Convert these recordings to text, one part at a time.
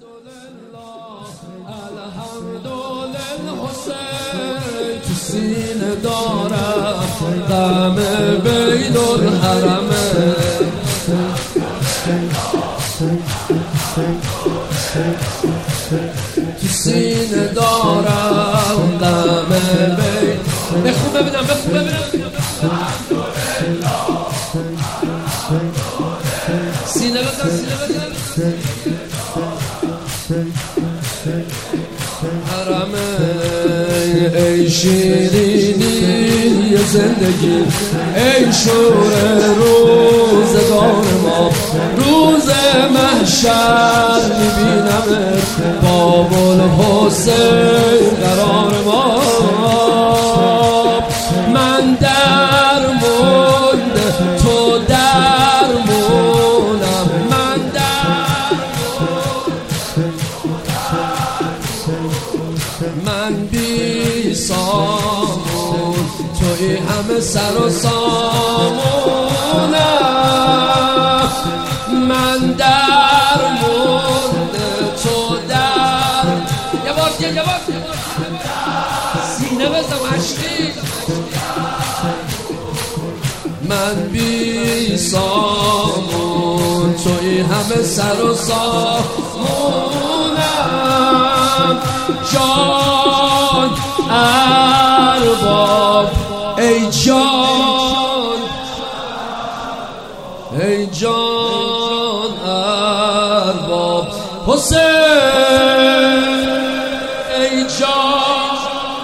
الحمدلله حسین تو سینه دارم غم بین الحرمه تو سینه دارم غم بین بخون ببینم سینه بزن حرمه ای شیرینی زندگی ای شور روزگار ما روز محشر میبینمت باب الحسین قرار ما من در مونده تو در مونم من من بی سامون توی همه سر و سامونم من در مونده تو در یه بار سینه بزم عشقی من بی سامون توی همه سر و سامونم جان ارباب ای جان ارباب حسین ای جان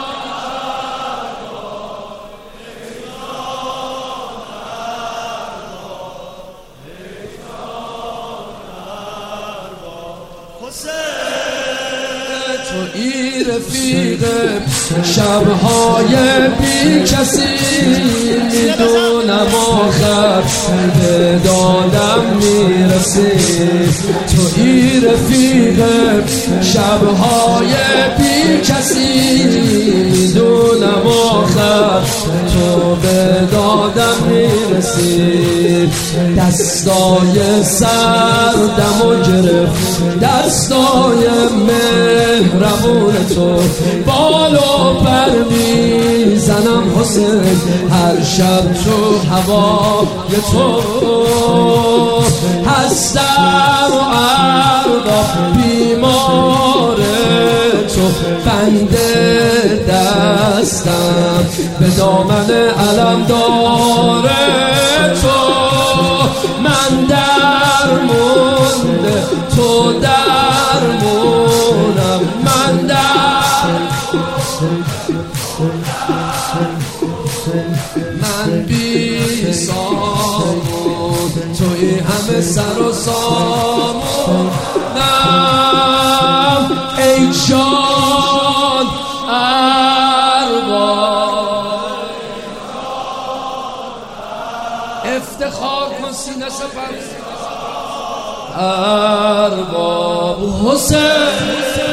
تویی رفیق شبهای بی کسی میدونم آخر به دادم میرسی تویی رفیق شبهای بی کسی میدونم آخر تو به دادم میرسی دستای سردم و گرفت دستای مهربون تو بالو پر میزنم حسین هر شب تو هوای تو هستم و ارباب بیمار تو بنده دستم به دامن علم داره تو من در مونده تو در مونم من من بی سامون توی همه سر و سامونم ای جان ارباب افتخار کن سینه سپر ارباب حسین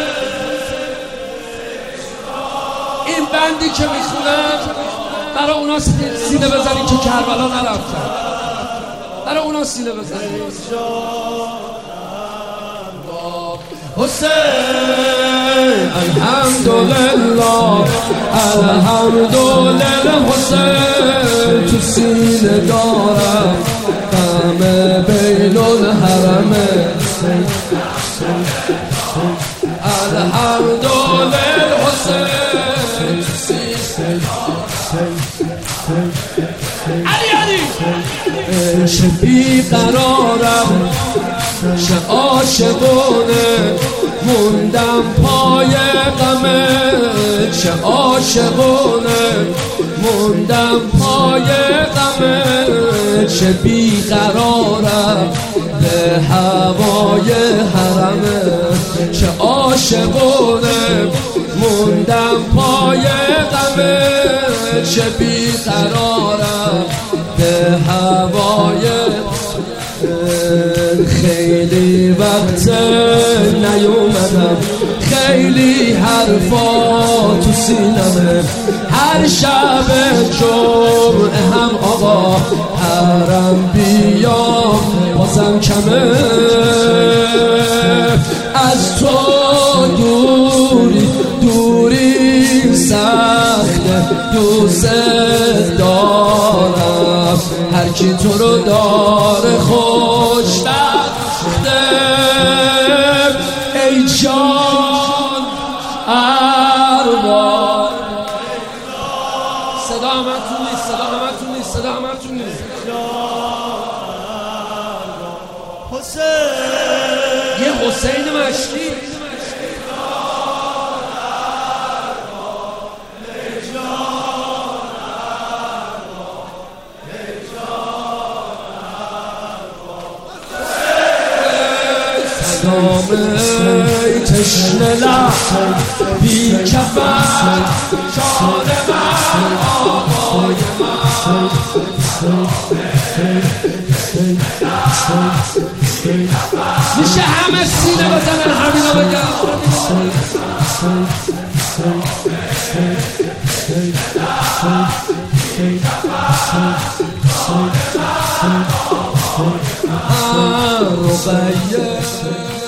این بندی که میخونم برای اونا سینه بزنید که کربلا نرفتن برای اونا سینه بزنید حسین الحمدلله حسین تو سینه دارم غم بین الحرمه الحمدلله حسین تو سینه علی چه بیقرارم چه عاشقونه موندم پای غمه چه عاشقونه موندم پای غمه چه بیقرارم به هوای حرمه چه عاشقونه موندم پای غمه چه بیقرارم به هوای خیلی وقت نیومدم خیلی حرفا تو سینمه هر شب جمعه هم آقا حرم بیام بازم کمه از یکی تو رو داره خوشبخته ای جان ارباب. صدا همتون نیست، صدا همتون نیست، صدا همتون نیست. یه حسین مشتی ای تشنه لب بی کفن جان من آقای من میشه همه سینه بزنن همینو بگم رقیه